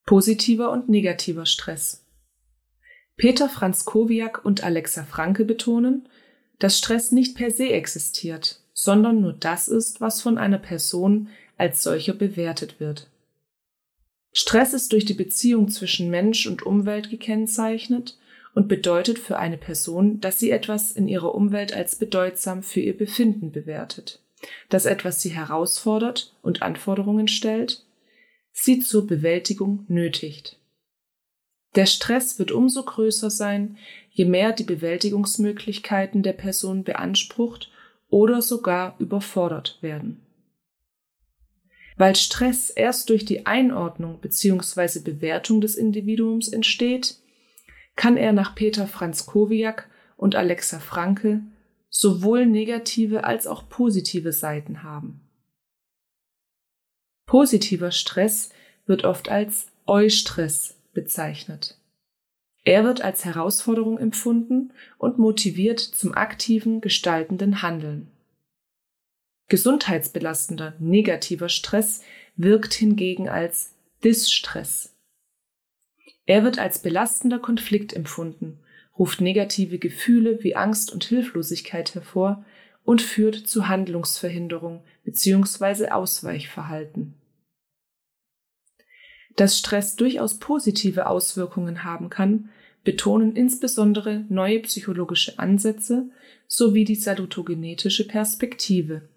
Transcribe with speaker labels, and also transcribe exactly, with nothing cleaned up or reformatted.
Speaker 1: Positiver und negativer Stress. Peter Franzkowiak und Alexa Franke betonen, dass Stress nicht per se existiert, sondern nur das ist, was von einer Person als solcher bewertet wird. Stress ist durch die Beziehung zwischen Mensch und Umwelt gekennzeichnet und bedeutet für eine Person, dass sie etwas in ihrer Umwelt als bedeutsam für ihr Befinden bewertet, dass etwas sie herausfordert und Anforderungen stellt, sie zur Bewältigung nötigt. Der Stress wird umso größer sein, je mehr die Bewältigungsmöglichkeiten der Person beansprucht oder sogar überfordert werden. Weil Stress erst durch die Einordnung bzw. Bewertung des Individuums entsteht, kann er nach Peter Franzkowiak und Alexa Franke sowohl negative als auch positive Seiten haben. Positiver Stress wird oft als Eustress bezeichnet. Er wird als Herausforderung empfunden und motiviert zum aktiven, gestaltenden Handeln. Gesundheitsbelastender, negativer Stress wirkt hingegen als Distress. Er wird als belastender Konflikt empfunden, ruft negative Gefühle wie Angst und Hilflosigkeit hervor und führt zu Handlungsverhinderung bzw. Ausweichverhalten. Dass Stress durchaus positive Auswirkungen haben kann, betonen insbesondere neue psychologische Ansätze sowie die salutogenetische Perspektive.